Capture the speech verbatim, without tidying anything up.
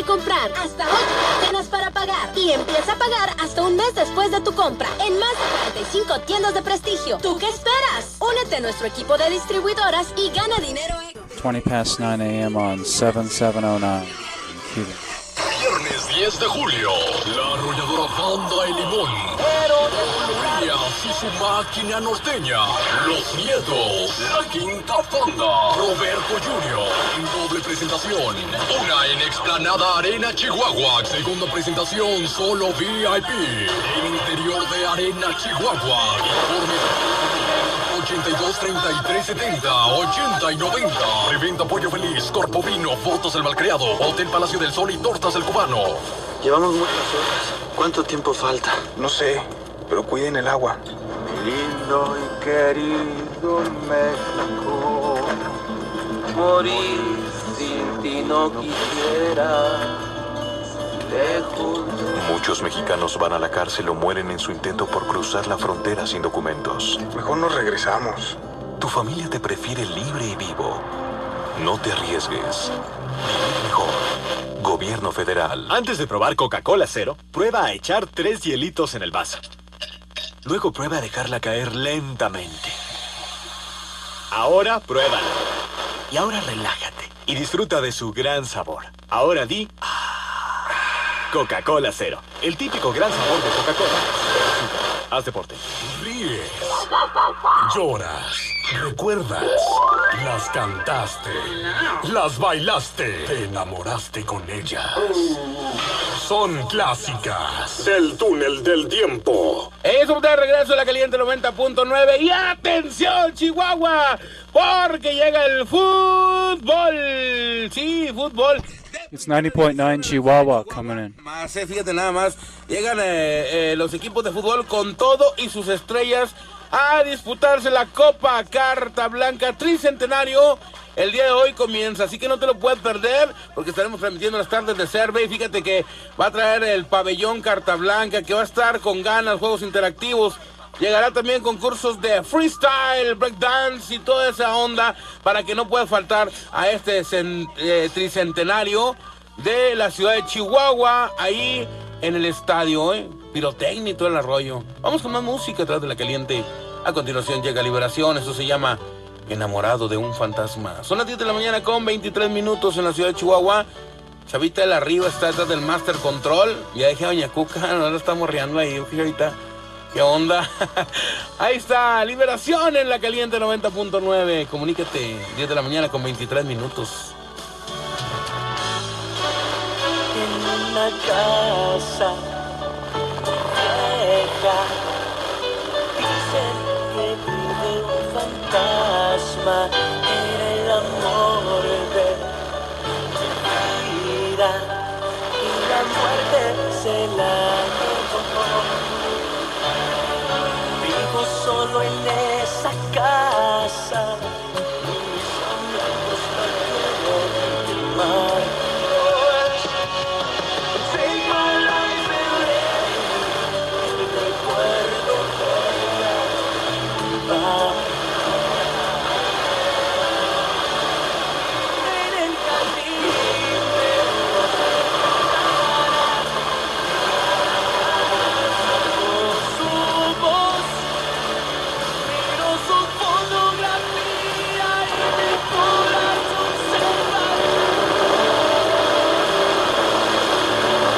de comprar. Hasta ocho quincenas para pagar. Y empieza a pagar hasta un mes después de tu compra. En más de cuarenta y cinco tiendas de prestigio. ¿Tú qué esperas? Únete a nuestro equipo de distribuidoras y gana dinero. twenty past nine a m on seven seven oh nine. Viernes diez de julio, la arrolladora Banda El Limón, Urias y su máquina norteña, Los Nietos, La Quinta Fonda, Roberto junior en doble presentación, una en Explanada Arena Chihuahua, segunda presentación solo V I P, en interior de Arena Chihuahua, informe ochenta y dos, treinta y tres, setenta, ochenta y noventa. Reventa Pollo Feliz, Corpo Vino, Fotos del Malcriado, Hotel Palacio del Sol y Tortas del Cubano. Llevamos muchas horas. ¿Cuánto tiempo falta? No sé, pero cuiden el agua. Mi lindo y querido México, morir sin ti no quisiera. Lejos. Muchos mexicanos van a la cárcel o mueren en su intento por cruzar la frontera sin documentos. Mejor nos regresamos. Tu familia te prefiere libre y vivo. No te arriesgues. Vivir mejor. Gobierno federal. Antes de probar Coca-Cola Cero, prueba a echar tres hielitos en el vaso. Luego prueba a dejarla caer lentamente. Ahora pruébala. Y ahora relájate y disfruta de su gran sabor. Ahora di... Coca-Cola Cero, el típico gran sabor de Coca-Cola. Haz deporte. Ríes, lloras, recuerdas, las cantaste, las bailaste, te enamoraste con ellas. Son clásicas del túnel del tiempo. Eso de regreso a la caliente noventa punto nueve. Y atención, Chihuahua, porque llega el fútbol. Sí, fútbol. It's ninety point nine Chihuahua coming in. Más, eh, fíjate nada más, llegan eh, eh, los equipos de fútbol con todo y sus estrellas a disputarse la Copa Carta Blanca Tricentenario. El día de hoy comienza, así que no te lo puedes perder, porque estaremos transmitiendo las tardes de Cerve. Y fíjate que va a traer el pabellón Carta Blanca, que va a estar con ganas, juegos interactivos. Llegará también concursos de freestyle, breakdance y toda esa onda para que no puedas faltar a este eh, tricentenario de la ciudad de Chihuahua, ahí en el estadio, ¿eh? Pirotecnia y todo el arroyo. Vamos con más música atrás de la caliente. A continuación llega Liberación, eso se llama Enamorado de un Fantasma. Son las diez de la mañana con veintitrés minutos en la ciudad de Chihuahua. Chavita de la Arriba está detrás del Master Control. Ya dejé a Doña Cuca, no la estamos riendo ahí, ahorita. ¿Qué onda? Ahí está, Liberación en la caliente noventa punto nueve. Comunícate, diez de la mañana con veintitrés minutos. En una casa vieja dicen que vive un fantasma. Era el amor de mi vida y la muerte se la